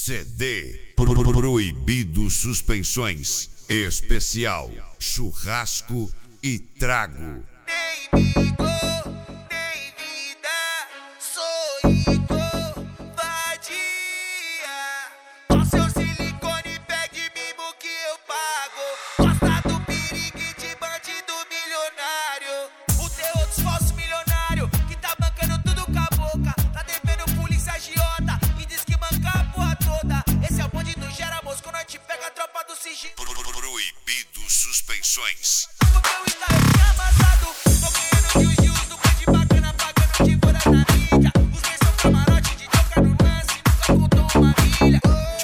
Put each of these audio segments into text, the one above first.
CD Proibido Suspensões. Especial Churrasco e Trago. Nem vigor, nem vida, sou Igor Vadia. Ó seu silicone, pegue mimo que eu pago. Gosta do perigo de bandido milionário. O teu dos falsos milionário, que tá bancando tudo com a boca. Tá devendo polícia agiota e diz que manca a porra toda. Esse é o bonde do Gera Mosco, nós te pega a tropa do sigilo. Proibido Suspensões. Porque o Itaú tinha amassado. Tô ganhando de juros do bonde bacana, pagando de fora na mídia. Os meus são camarote de toca no lance, nunca contou uma milha.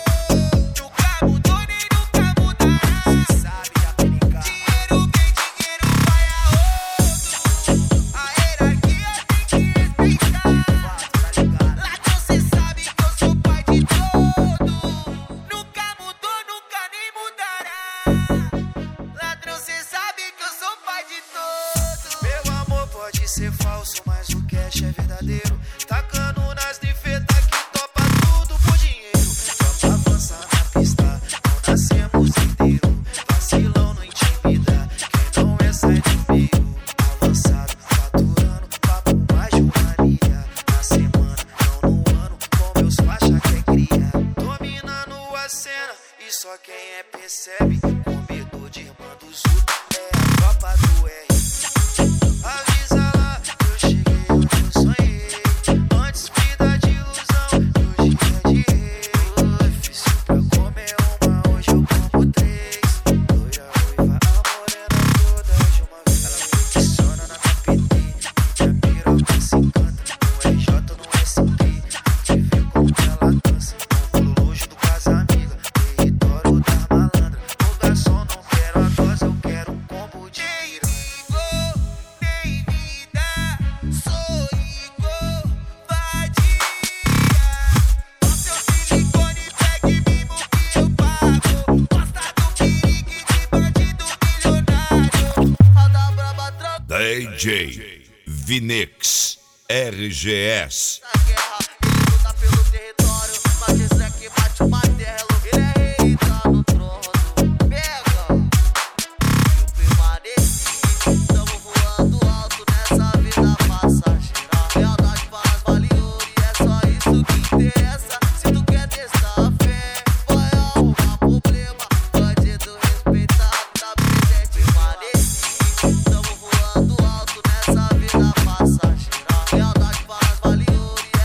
Nunca mudou nem nunca mudará. Sabe da penica. Dinheiro vem, dinheiro vai a outro. A hierarquia tem que respeitar. Ladrão, cê sabe que eu sou pai de todo. Nunca mudou, nunca nem mudará. Ladrão, cê sabe que eu sou pai de todo. Meu amor pode ser falso, mas o cash é verdadeiro. Tacando nas defeitas que topa tudo por dinheiro. Tropa avança na pista, não nascemos inteiro. Vacilão não intimida, quem não é sai do meio. Avançado, faturando, papo mais de uma milha. Na semana, não no ano, com meus faixa que é cria. Dominando a cena, e só quem é percebe. Comedor de irmã do Sul, é a tropa do R. Avisa lá, eu cheguei onde eu sonhei. Antes vida de ilusão, e hoje é de rei. Difícil pra comer uma, hoje eu como três. Loira, ruiva, a morena toda de uma vez. Ela funciona na PT, minha piroca se encanta. No RJ, no SP, te vê como ela dança. No luxo do casa amiga, território da malandra. No garçom não quero a dose, eu quero um combo de piranha. Nem vida, sou Igor Vadia. Ó seu silicone, pegue mimo que eu pago. Gosta do perigo de bandido milionário. Roda braba, troca DJ Vinix RGS. da guerra. Ele luta pelo território, mas esse aqui bate o martelo. Ele é rei e tá no trono. Pega, eu permaneci. Tamo voando alto nessa vida passageira. Lealdade faz vale ouro e é só isso que interessa. Se tu quer testar a fé, vai arrumar problema. Bandido respeitado, tá presente, permaneci. Tamo voando alto nessa vida passageira. Lealdade faz vale ouro e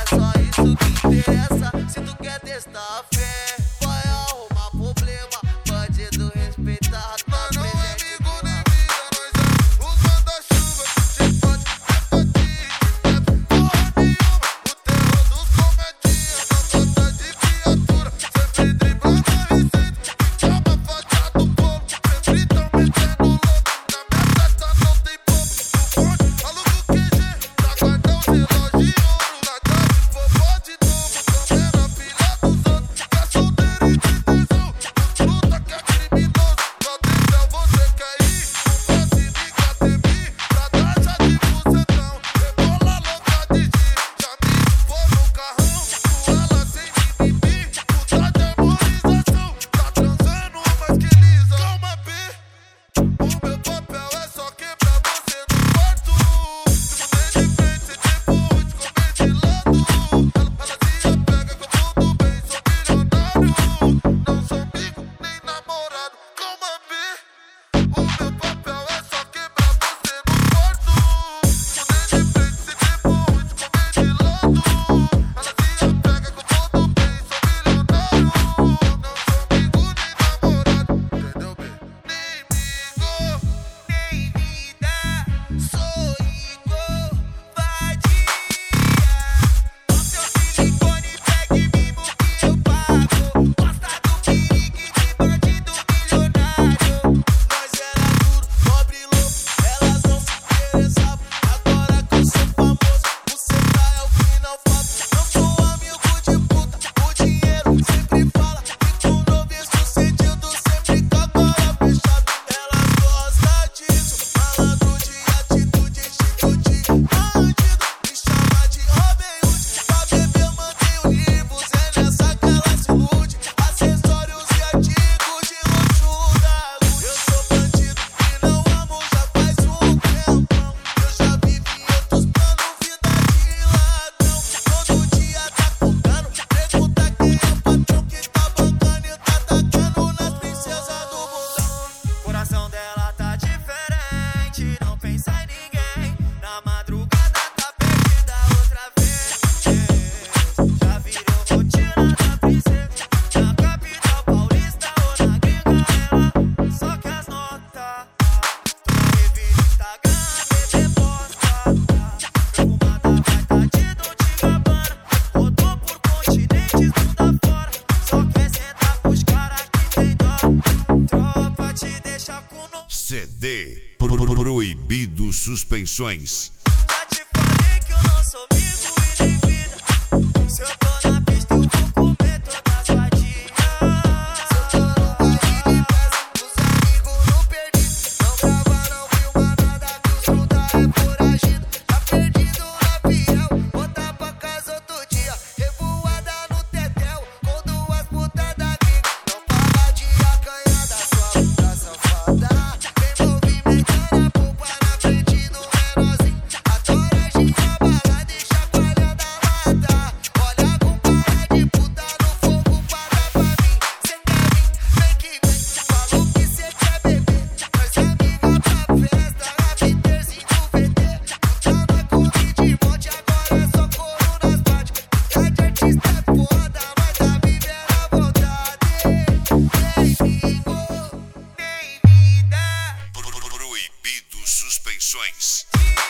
Suspensões. Já te falei que eu não sou amigo e nem vida. Se eu tô na pista, eu vou comer todas as vadias. Se eu tô no baile de peça, os amigos não perdi. Não grava, não filma nada, que os fruta é foragido. Tá perdido na fiel, voltar pra casa outro dia. Revoada no tetel, com duas putas da gringa. Não para de acanhar da sua puta safada. Vem movimentando a polpa na frente do menorzinho. Adora girar balada e chacoalhando a lata. Olha com cara de puta no fogo pra dar pra mim. Cê quer vir? Vem que vem. Falou que cê quer beber. Nós amiga pra festa, rapidez no VT. Puta na corrida de monte, agora é só couro nas partes. Ficar de artista é foda, mas tá vivendo à vontade. Nem bingo, nem vida. Proibido Suspensões.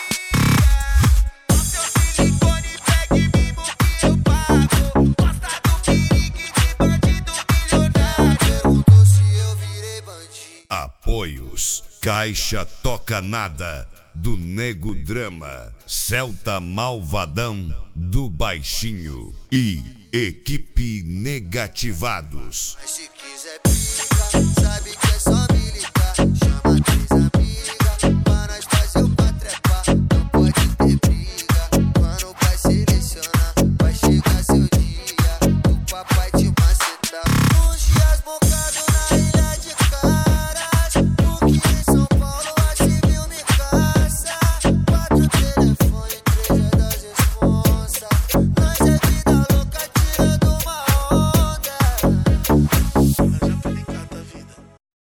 O seu silicone, pegue mimo que eu pago. Gosta do perigo de bandido milionário. Perguntou se eu virei bandido. Apoios. Caixa Toca Nada, do Nego Drama. Celta Malvadão, do Baixinho. E Equipe Negativados. Mas se quiser